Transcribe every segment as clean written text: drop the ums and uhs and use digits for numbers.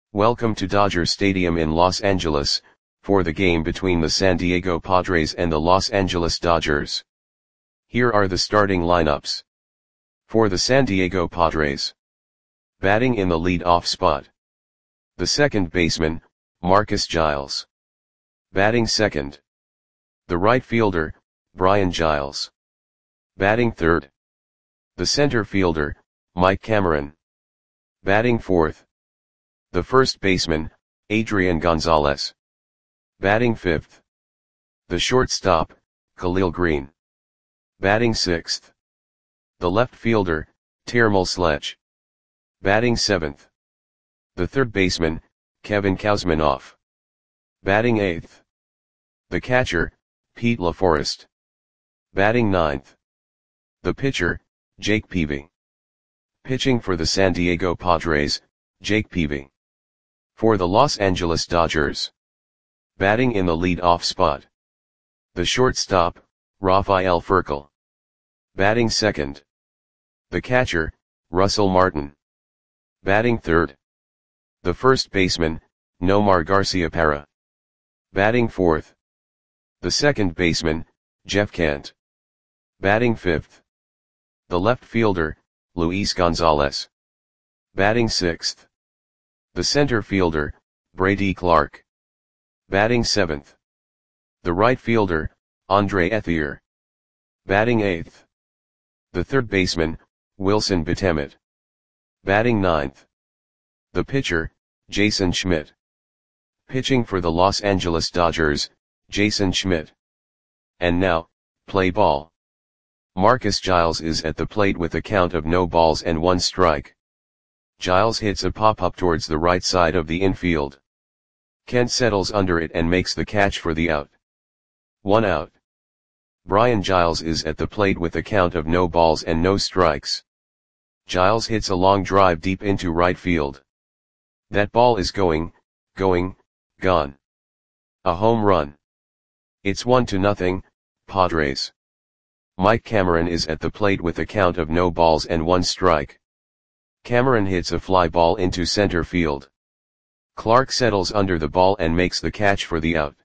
Welcome to Dodger Stadium in Los Angeles, for the game between the San Diego Padres and the Los Angeles Dodgers. Here are the starting lineups. For the San Diego Padres. Batting in the lead-off spot. The second baseman, Marcus Giles. Batting second. The right fielder, Brian Giles. Batting third. The center fielder, Mike Cameron. Batting fourth. The first baseman, Adrian Gonzalez. Batting fifth. The shortstop, Khalil Greene. Batting sixth. The left fielder, Termel Sledge. Batting seventh. The third baseman, Kevin Kouzmanoff. Batting eighth. The catcher, Pete LaForest. Batting ninth. The pitcher, Jake Peavy. Pitching for the San Diego Padres, Jake Peavy. For the Los Angeles Dodgers. Batting in the lead-off spot. The shortstop, Rafael Furcal. Batting second. The catcher, Russell Martin. Batting third. The first baseman, Nomar Garciaparra. Batting fourth. The second baseman, Jeff Kent. Batting fifth. The left fielder, Luis Gonzalez. Batting sixth. The center fielder, Brady Clark. Batting seventh. The right fielder, Andre Ethier. Batting eighth. The third baseman, Wilson Betemit. Batting ninth. The pitcher, Jason Schmidt. Pitching for the Los Angeles Dodgers, Jason Schmidt. And now, play ball. Marcus Giles is at the plate with a count of no balls and one strike. Giles hits a pop-up towards the right side of the infield. Kent settles under it and makes the catch for the out. 1 out. Brian Giles is at the plate with a count of no balls and no strikes. Giles hits a long drive deep into right field. That ball is gone. A home run. It's 1-0, Padres. Mike Cameron is at the plate with a count of no balls and one strike. Cameron hits a fly ball into center field. Clark settles under the ball and makes the catch for the out.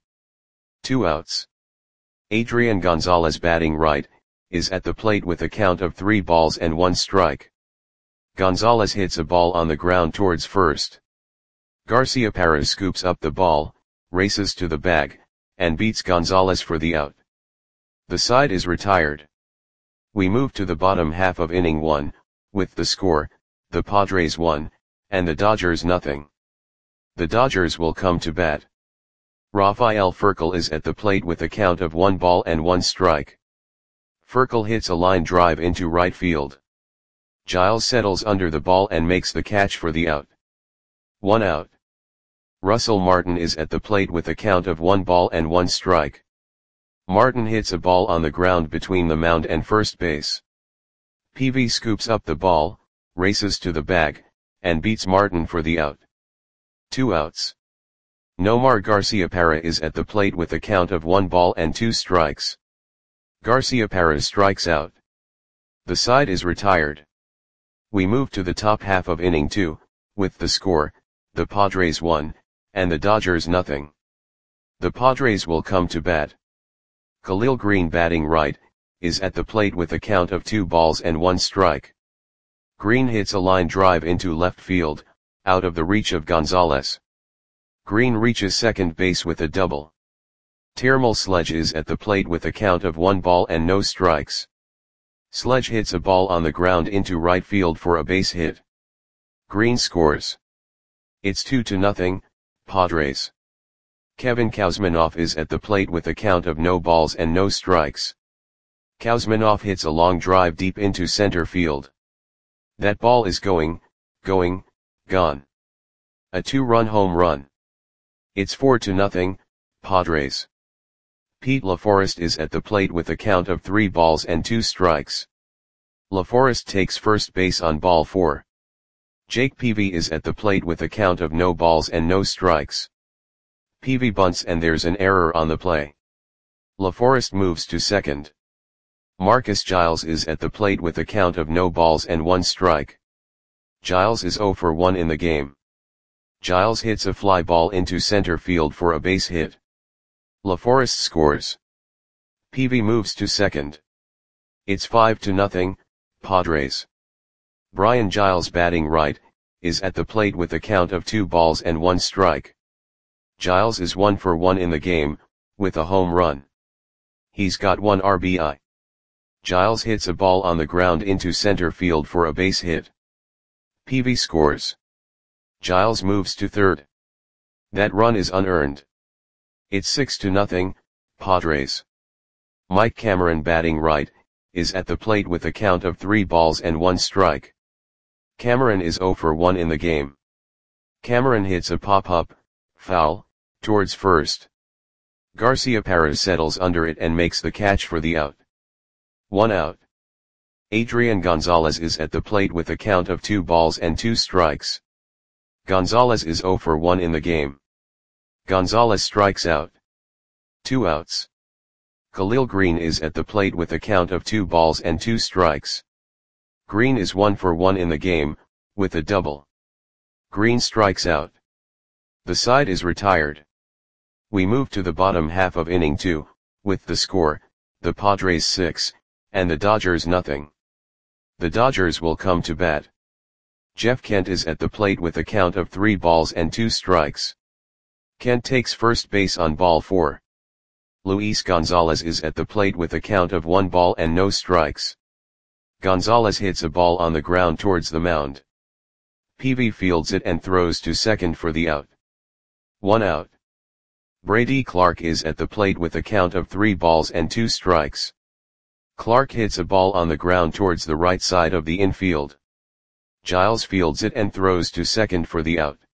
2 outs. Adrian Gonzalez, batting right, is at the plate with a count of 3 balls and 1 strike. Gonzalez hits a ball on the ground towards first. Garciaparra scoops up the ball, races to the bag, and beats Gonzalez for the out. The side is retired. We move to the bottom half of inning 1, with the score, the Padres 1, and the Dodgers 0. The Dodgers will come to bat. Rafael Furcal is at the plate with a count of 1 ball and 1 strike. Furcal hits a line drive into right field. Giles settles under the ball and makes the catch for the out. 1 out. Russell Martin is at the plate with a count of 1 ball and 1 strike. Martin hits a ball on the ground between the mound and first base. Peavy scoops up the ball, races to the bag, and beats Martin for the out. 2 outs. Nomar Garciaparra is at the plate with a count of 1 ball and 2 strikes. Garciaparra strikes out. The side is retired. We move to the top half of inning 2, with the score, the Padres 1, and the Dodgers 0. The Padres will come to bat. Khalil Greene, batting right, is at the plate with a count of 2 balls and 1 strike. Greene hits a line drive into left field, out of the reach of Gonzalez. Greene reaches second base with a double. Termel Sledge is at the plate with a count of 1 ball and no strikes. Sledge hits a ball on the ground into right field for a base hit. Greene scores. It's 2-0, Padres. Kevin Kouzmanoff is at the plate with a count of no balls and no strikes. Kouzmanoff hits a long drive deep into center field. That ball is gone. A 2-run home run. It's 4-0, Padres. Pete LaForest is at the plate with a count of 3 balls and 2 strikes. LaForest takes first base on ball 4. Jake Peavy is at the plate with a count of no balls and no strikes. Peavy bunts and there's an error on the play. LaForest moves to second. Marcus Giles is at the plate with a count of no balls and 1 strike. Giles is 0 for 1 in the game. Giles hits a fly ball into center field for a base hit. LaForest scores. Peavy moves to second. It's 5-0, Padres. Brian Giles, batting right, is at the plate with a count of 2 balls and 1 strike. Giles is 1 for 1 in the game, with a home run. He's got 1 RBI. Giles hits a ball on the ground into center field for a base hit. Peavy scores. Giles moves to third. That run is unearned. It's 6-0, Padres. Mike Cameron, batting right, is at the plate with a count of 3 balls and 1 strike. Cameron is 0 for 1 in the game. Cameron hits a pop-up, foul, towards first. Garciaparra settles under it and makes the catch for the out. 1 out. Adrian Gonzalez is at the plate with a count of 2 balls and 2 strikes. Gonzalez is 0 for 1 in the game. Gonzalez strikes out. 2 outs. Khalil Green is at the plate with a count of 2 balls and 2 strikes. Green is 1 for 1 in the game, with a double. Green strikes out. The side is retired. We move to the bottom half of inning 2, with the score, the Padres 6, and the Dodgers nothing. The Dodgers will come to bat. Jeff Kent is at the plate with a count of 3 balls and 2 strikes. Kent takes first base on ball 4. Luis Gonzalez is at the plate with a count of 1 ball and no strikes. Gonzalez hits a ball on the ground towards the mound. Peavy fields it and throws to second for the out. 1 out. Brady Clark is at the plate with a count of 3 balls and 2 strikes. Clark hits a ball on the ground towards the right side of the infield. Giles fields it and throws to second for the out.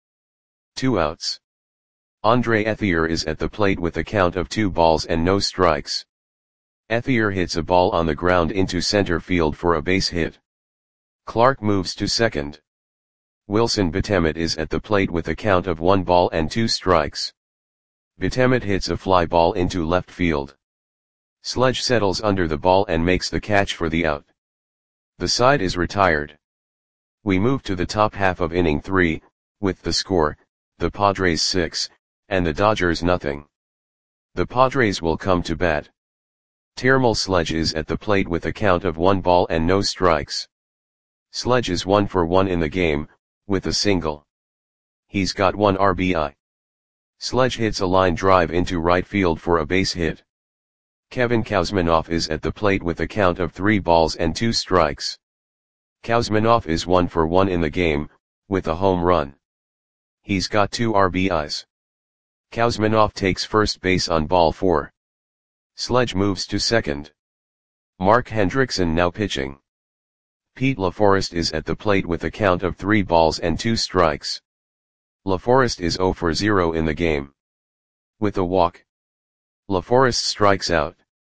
2 outs. Andre Ethier is at the plate with a count of 2 balls and no strikes. Ethier hits a ball on the ground into center field for a base hit. Clark moves to second. Wilson Betemet is at the plate with a count of 1 ball and 2 strikes. Betemet hits a fly ball into left field. Sledge settles under the ball and makes the catch for the out. The side is retired. We move to the top half of inning 3, with the score, the Padres 6, and the Dodgers nothing. The Padres will come to bat. Termal Sledge is at the plate with a count of 1 ball and no strikes. Sledge is 1 for 1 in the game, with a single. He's got 1 RBI. Sledge hits a line drive into right field for a base hit. Kevin Kouzmanoff is at the plate with a count of 3 balls and 2 strikes. Kouzmanoff is 1 for 1 in the game, with a home run. He's got 2 RBIs. Kouzmanoff takes first base on ball 4. Sledge moves to second. Mark Hendrickson now pitching. Pete LaForest is at the plate with a count of 3 balls and 2 strikes. LaForest is 0 for 0 in the game. With a walk. LaForest strikes out.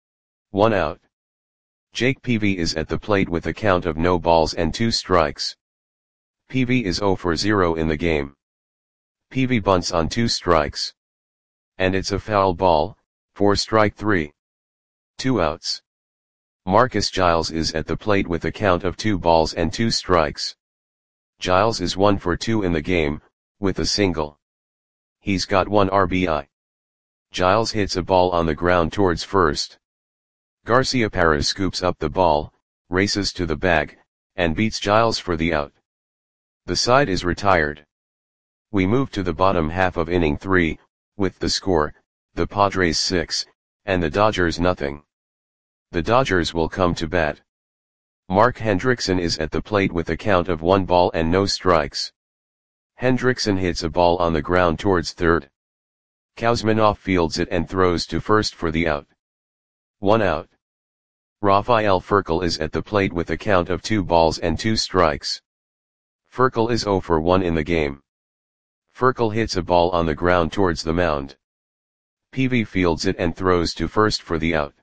1 out. Jake Peavy is at the plate with a count of no balls and 2 strikes. Peavy is 0 for 0 in the game. Peavy bunts on 2 strikes. And it's a foul ball, for strike 3. 2 outs. Marcus Giles is at the plate with a count of 2 balls and 2 strikes. Giles is 1 for 2 in the game, with a single. He's got 1 RBI. Giles hits a ball on the ground towards first. Garciaparra scoops up the ball, races to the bag, and beats Giles for the out. The side is retired. We move to the bottom half of inning 3, with the score, the Padres 6, and the Dodgers nothing. The Dodgers will come to bat. Mark Hendrickson is at the plate with a count of 1 ball and no strikes. Hendrickson hits a ball on the ground towards third. Kouzmanoff fields it and throws to first for the out. 1 out. Rafael Furcal is at the plate with a count of 2 balls and 2 strikes. Furcal is 0 for 1 in the game. Furcal hits a ball on the ground towards the mound. Peavy fields it and throws to first for the out.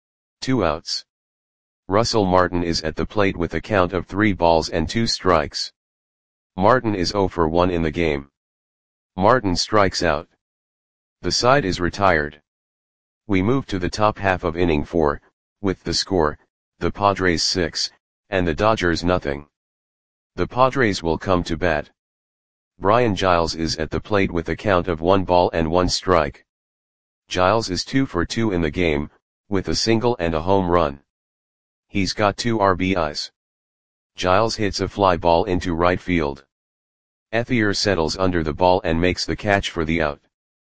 2 outs. Russell Martin is at the plate with a count of 3 balls and 2 strikes. Martin is 0 for 1 in the game. Martin strikes out. The side is retired. We move to the top half of inning 4, with the score, the Padres 6, and the Dodgers nothing. The Padres will come to bat. Brian Giles is at the plate with a count of 1 ball and 1 strike. Giles is 2 for 2 in the game, with a single and a home run. He's got 2 RBIs. Giles hits a fly ball into right field. Ethier settles under the ball and makes the catch for the out.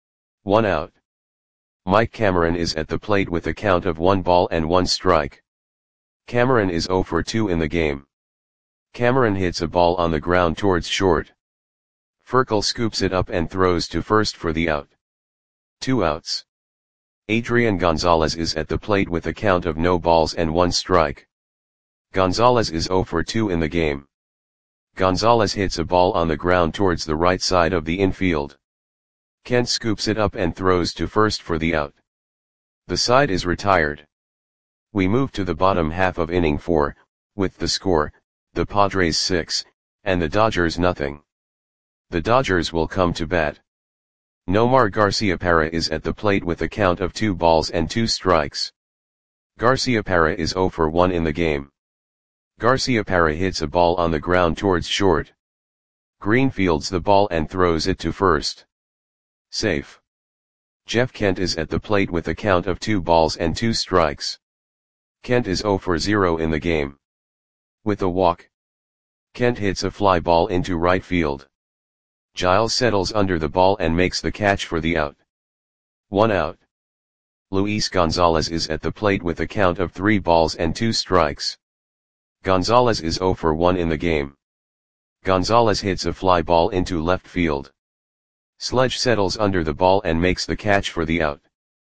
1 out. Mike Cameron is at the plate with a count of 1 ball and 1 strike. Cameron is 0 for 2 in the game. Cameron hits a ball on the ground towards short. Furkel scoops it up and throws to first for the out. 2 outs. Adrian Gonzalez is at the plate with a count of no balls and 1 strike. Gonzalez is 0 for 2 in the game. Gonzalez hits a ball on the ground towards the right side of the infield. Kent scoops it up and throws to first for the out. The side is retired. We move to the bottom half of inning 4, with the score, the Padres 6, and the Dodgers nothing. The Dodgers will come to bat. Nomar Garciaparra is at the plate with a count of 2 balls and 2 strikes. Garciaparra is 0 for 1 in the game. Garciaparra hits a ball on the ground towards short. Green fields the ball and throws it to first. Safe. Jeff Kent is at the plate with a count of 2 balls and 2 strikes. Kent is 0 for 0 in the game. With a walk, Kent hits a fly ball into right field. Giles settles under the ball and makes the catch for the out. 1 out. Luis Gonzalez is at the plate with a count of 3 balls and 2 strikes. Gonzalez is 0 for 1 in the game. Gonzalez hits a fly ball into left field. Sledge settles under the ball and makes the catch for the out.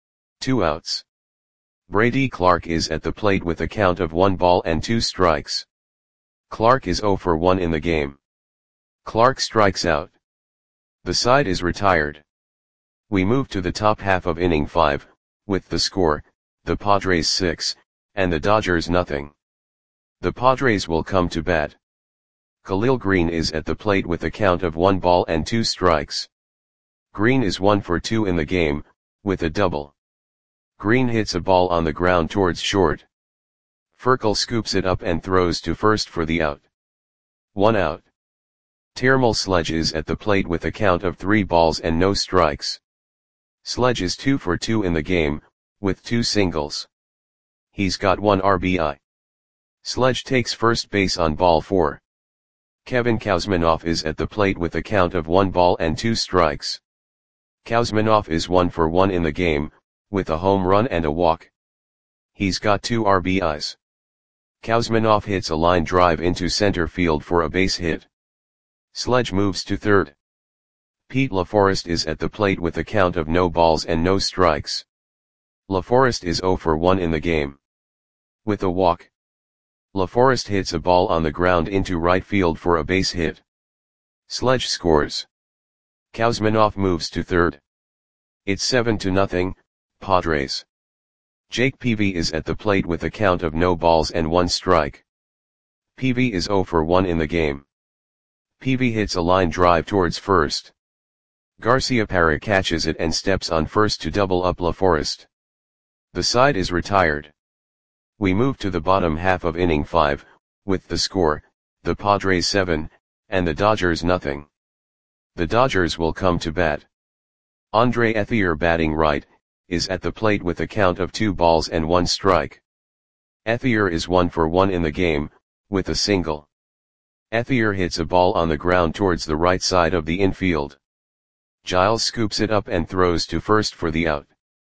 2 outs. Brady Clark is at the plate with a count of 1 ball and 2 strikes. Clark is 0 for 1 in the game. Clark strikes out. The side is retired. We move to the top half of inning 5, with the score, the Padres 6, and the Dodgers nothing. The Padres will come to bat. Khalil Green is at the plate with a count of 1 ball and 2 strikes. Green is 1 for 2 in the game, with a double. Green hits a ball on the ground towards short. Furkel scoops it up and throws to first for the out. 1 out. Termal Sledge is at the plate with a count of 3 balls and no strikes. Sledge is 2 for 2 in the game, with 2 singles. He's got 1 RBI. Sledge takes first base on ball 4. Kevin Kouzmanoff is at the plate with a count of 1 ball and 2 strikes. Kouzmanoff is 1 for 1 in the game, with a home run and a walk. He's got 2 RBIs. Kouzmanoff hits a line drive into center field for a base hit. Sledge moves to third. Pete LaForest is at the plate with a count of no balls and no strikes. LaForest is 0 for 1 in the game. With a walk, LaForest hits a ball on the ground into right field for a base hit. Sledge scores. Kouzmanoff moves to third. It's 7-0, Padres. Jake Peavy is at the plate with a count of no balls and 1 strike. Peavy is 0 for 1 in the game. Peavy hits a line drive towards first. Garciaparra catches it and steps on first to double up LaForest. The side is retired. We move to the bottom half of inning 5, with the score, the Padres 7, and the Dodgers nothing. The Dodgers will come to bat. Andre Ethier, batting right, is at the plate with a count of 2 balls and 1 strike. Ethier is 1 for 1 in the game, with a single. Ethier hits a ball on the ground towards the right side of the infield. Giles scoops it up and throws to first for the out.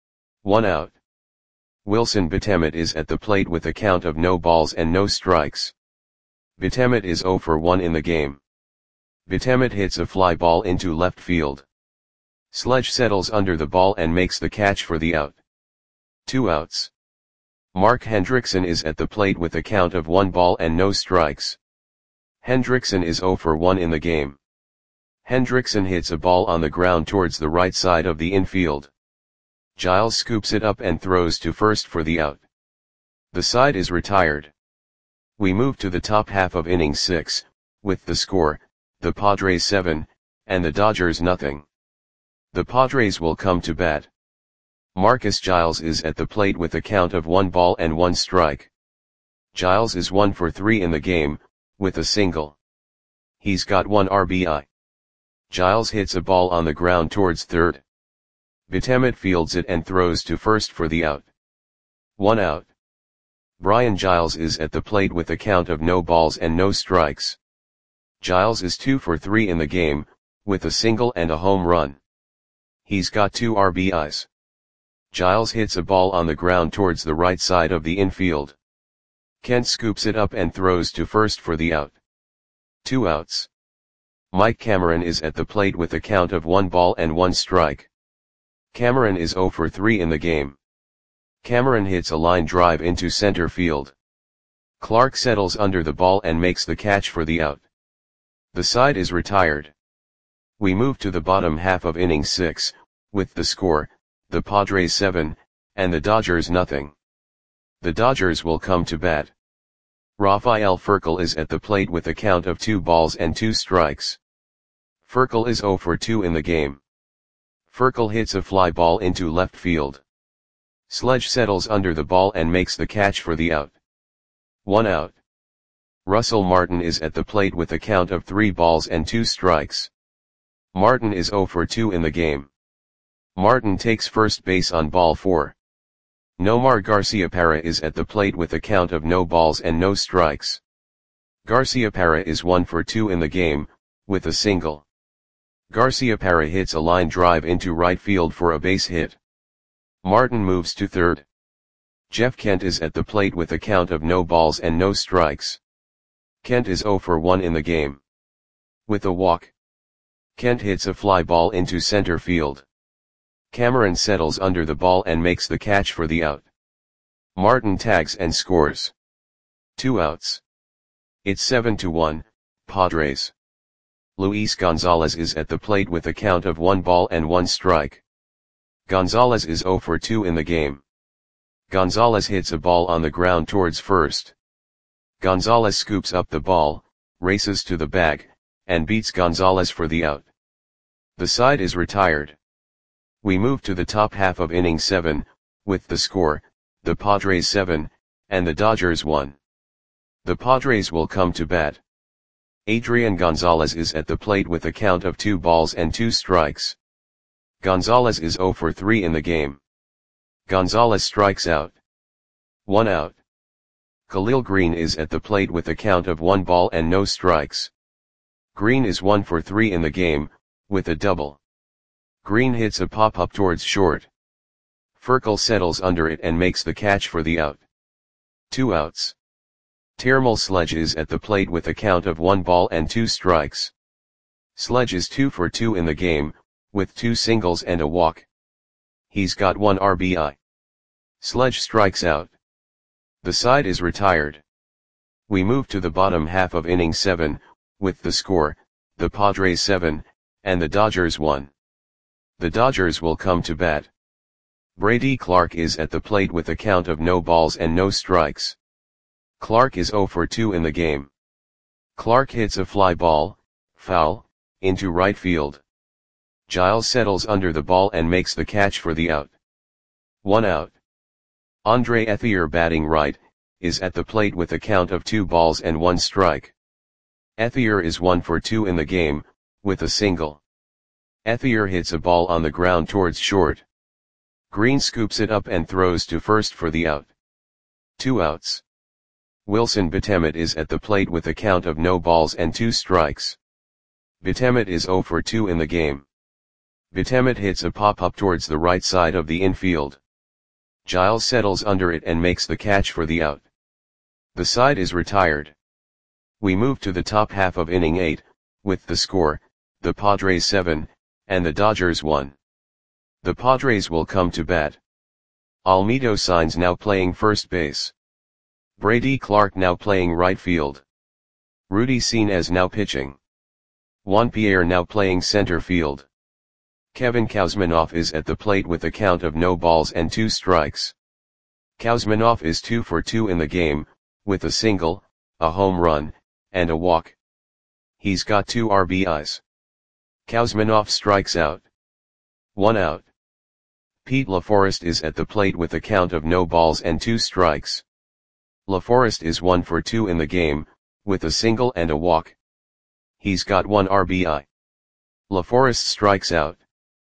1 out. Wilson Betemet is at the plate with a count of no balls and no strikes. Betemet is 0 for 1 in the game. Betemet hits a fly ball into left field. Sledge settles under the ball and makes the catch for the out. 2 outs. Mark Hendrickson is at the plate with a count of 1 ball and no strikes. Hendrickson is 0 for 1 in the game. Hendrickson hits a ball on the ground towards the right side of the infield. Giles scoops it up and throws to first for the out. The side is retired. We move to the top half of inning 6, with the score, the Padres 7, and the Dodgers nothing. The Padres will come to bat. Marcus Giles is at the plate with a count of 1 ball and 1 strike. Giles is 1 for 3 in the game, with a single. He's got 1 RBI. Giles hits a ball on the ground towards third. Betemet fields it and throws to first for the out. 1 out. Brian Giles is at the plate with a count of no balls and no strikes. Giles is 2 for 3 in the game, with a single and a home run. He's got 2 RBIs. Giles hits a ball on the ground towards the right side of the infield. Kent scoops it up and throws to first for the out. 2 outs. Mike Cameron is at the plate with a count of 1 ball and 1 strike. Cameron is 0 for 3 in the game. Cameron hits a line drive into center field. Clark settles under the ball and makes the catch for the out. The side is retired. We move to the bottom half of inning 6, with the score, the Padres 7, and the Dodgers nothing. The Dodgers will come to bat. Rafael Furcal is at the plate with a count of 2 balls and 2 strikes. Furcal is 0 for 2 in the game. Furcal hits a fly ball into left field. Sledge settles under the ball and makes the catch for the out. 1 out. Russell Martin is at the plate with a count of 3 balls and 2 strikes. Martin is 0 for 2 in the game. Martin takes first base on ball 4. Nomar Garciaparra is at the plate with a count of no balls and no strikes. Garciaparra is 1 for 2 in the game, with a single. Garciaparra hits a line drive into right field for a base hit. Martin moves to third. Jeff Kent is at the plate with a count of no balls and no strikes. Kent is 0 for 1 in the game. With a walk. Kent hits a fly ball into center field. Cameron settles under the ball and makes the catch for the out. Martin tags and scores. 2 outs. It's 7-1, Padres. Luis Gonzalez is at the plate with a count of 1 ball and 1 strike. Gonzalez is 0 for 2 in the game. Gonzalez hits a ball on the ground towards first. Gonzalez scoops up the ball, races to the bag, and beats Gonzalez for the out. The side is retired. We move to the top half of inning 7, with the score, the Padres 7, and the Dodgers 1. The Padres will come to bat. Adrian Gonzalez is at the plate with a count of 2 balls and 2 strikes. Gonzalez is 0 for 3 in the game. Gonzalez strikes out. 1 out. Khalil Green is at the plate with a count of 1 ball and no strikes. Green is 1 for 3 in the game, with a double. Green hits a pop-up towards short. Furcal settles under it and makes the catch for the out. 2 outs. Termal Sledge is at the plate with a count of 1 ball and 2 strikes. Sledge is 2 for 2 in the game, with 2 singles and a walk. He's got 1 RBI. Sledge strikes out. The side is retired. We move to the bottom half of inning 7, with the score, the Padres 7, and the Dodgers 1. The Dodgers will come to bat. Brady Clark is at the plate with a count of no balls and no strikes. Clark is 0 for 2 in the game. Clark hits a fly ball, foul, into right field. Giles settles under the ball and makes the catch for the out. 1 out. Andre Ethier, batting right, is at the plate with a count of 2 balls and 1 strike. Ethier is 1 for 2 in the game, with a single. Ethier hits a ball on the ground towards short. Green scoops it up and throws to first for the out. 2 outs. Wilson Betemet is at the plate with a count of no balls and 2 strikes. Betemet is 0 for 2 in the game. Betemet hits a pop-up towards the right side of the infield. Giles settles under it and makes the catch for the out. The side is retired. We move to the top half of inning 8, with the score, the Padres 7, and the Dodgers 1. The Padres will come to bat. Almedo Sainz now playing first base. Brady Clark now playing right field. Rudy Sines now pitching. Juan Pierre now playing center field. Kevin Kuzmanoff is at the plate with a count of no balls and 2 strikes. Kuzmanoff is 2 for 2 in the game, with a single, a home run, and a walk. He's got 2 RBIs. Kuzmanoff strikes out. 1 out. Pete LaForest is at the plate with a count of no balls and 2 strikes. LaForest is 1 for 2 in the game, with a single and a walk. He's got 1 RBI. LaForest strikes out.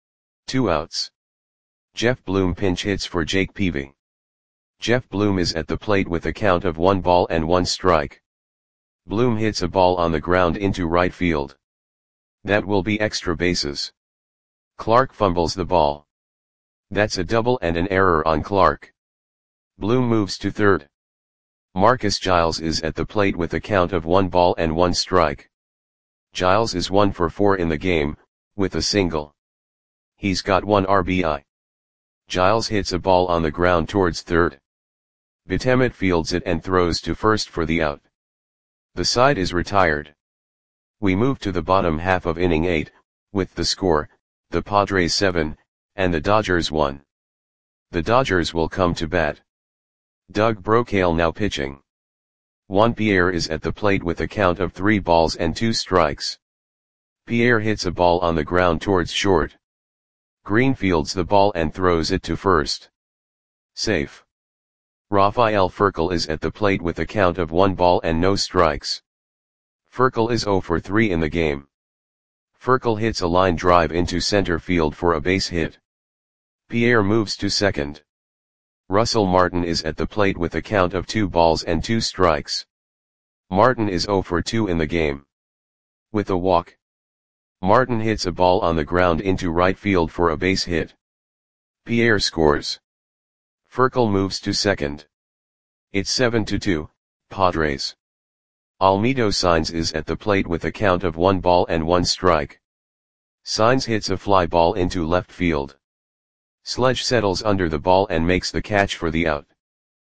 2 outs. Jeff Bloom pinch hits for Jake Peavy. Jeff Bloom is at the plate with a count of 1 ball and 1 strike. Bloom hits a ball on the ground into right field. That will be extra bases. Clark fumbles the ball. That's a double and an error on Clark. Bloom moves to third. Marcus Giles is at the plate with a count of 1 ball and 1 strike. Giles is 1 for 4 in the game, with a single. He's got 1 RBI. Giles hits a ball on the ground towards third. Betemet fields it and throws to first for the out. The side is retired. We move to the bottom half of inning 8, with the score, the Padres 7, and the Dodgers 1. The Dodgers will come to bat. Doug Brocail now pitching. Juan Pierre is at the plate with a count of 3 balls and 2 strikes. Pierre hits a ball on the ground towards short. Green fields the ball and throws it to first. Safe. Rafael Furcal is at the plate with a count of 1 ball and no strikes. Furcal is 0 for 3 in the game. Furcal hits a line drive into center field for a base hit. Pierre moves to second. Russell Martin is at the plate with a count of 2 balls and 2 strikes. Martin is 0 for 2 in the game. With a walk. Martin hits a ball on the ground into right field for a base hit. Pierre scores. Furcal moves to second. It's 7-2, Padres. Almedo Saenz is at the plate with a count of 1 ball and 1 strike. Saenz hits a fly ball into left field. Sledge settles under the ball and makes the catch for the out.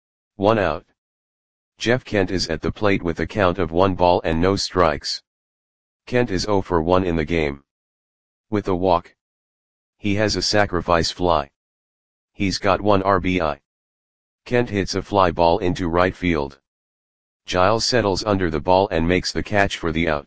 1 out. Jeff Kent is at the plate with a count of 1 ball and no strikes. Kent is 0 for 1 in the game. With a walk. He has a sacrifice fly. He's got 1 RBI. Kent hits a fly ball into right field. Giles settles under the ball and makes the catch for the out.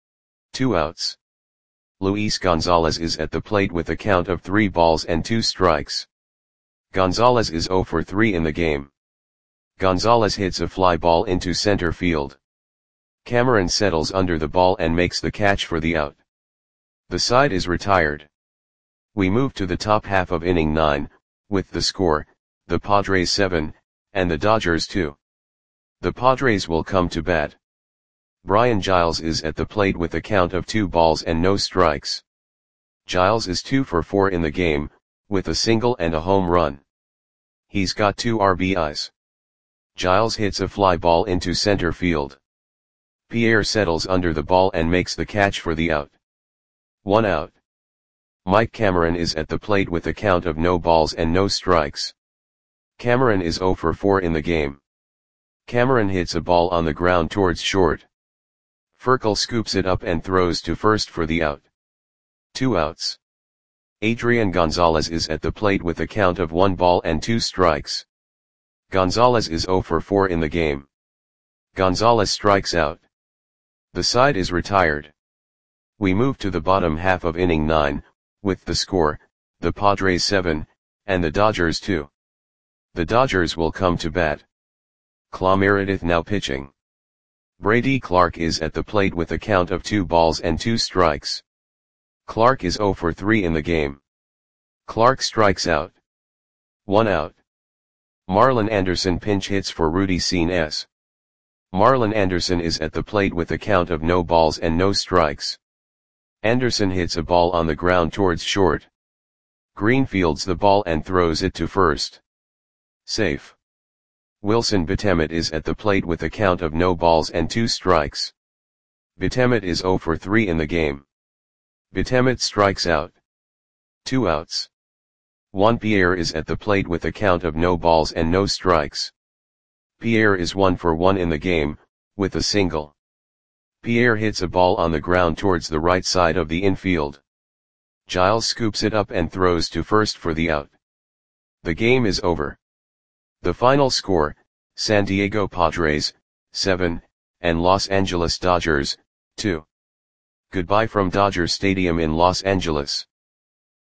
2 outs. Luis Gonzalez is at the plate with a count of 3 balls and 2 strikes. Gonzalez is 0 for 3 in the game. Gonzalez hits a fly ball into center field. Cameron settles under the ball and makes the catch for the out. The side is retired. We move to the top half of inning 9, with the score, the Padres 7, and the Dodgers 2. The Padres will come to bat. Brian Giles is at the plate with a count of 2 balls and no strikes. Giles is 2 for 4 in the game, with a single and a home run. He's got 2 RBIs. Giles hits a fly ball into center field. Pierre settles under the ball and makes the catch for the out. 1 out. Mike Cameron is at the plate with a count of no balls and no strikes. Cameron is 0 for 4 in the game. Cameron hits a ball on the ground towards short. Furcal scoops it up and throws to first for the out. 2 outs. Adrian Gonzalez is at the plate with a count of 1 ball and 2 strikes. Gonzalez is 0 for 4 in the game. Gonzalez strikes out. The side is retired. We move to the bottom half of inning 9, with the score, the Padres 7, and the Dodgers 2. The Dodgers will come to bat. Clay Meredith now pitching. Brady Clark is at the plate with a count of 2 balls and 2 strikes. Clark is 0 for 3 in the game. Clark strikes out. 1 out. Marlon Anderson pinch hits for Rudy Cines. Marlon Anderson is at the plate with a count of no balls and no strikes. Anderson hits a ball on the ground towards short. Green fields the ball and throws it to first. Safe. Wilson Betemet is at the plate with a count of no balls and 2 strikes. Betemet is 0 for 3 in the game. Betemet strikes out. 2 outs. Juan Pierre is at the plate with a count of no balls and no strikes. Pierre is 1 for 1 in the game, with a single. Pierre hits a ball on the ground towards the right side of the infield. Giles scoops it up and throws to first for the out. The game is over. The final score, San Diego Padres, 7, and Los Angeles Dodgers, 2. Goodbye from Dodger Stadium in Los Angeles.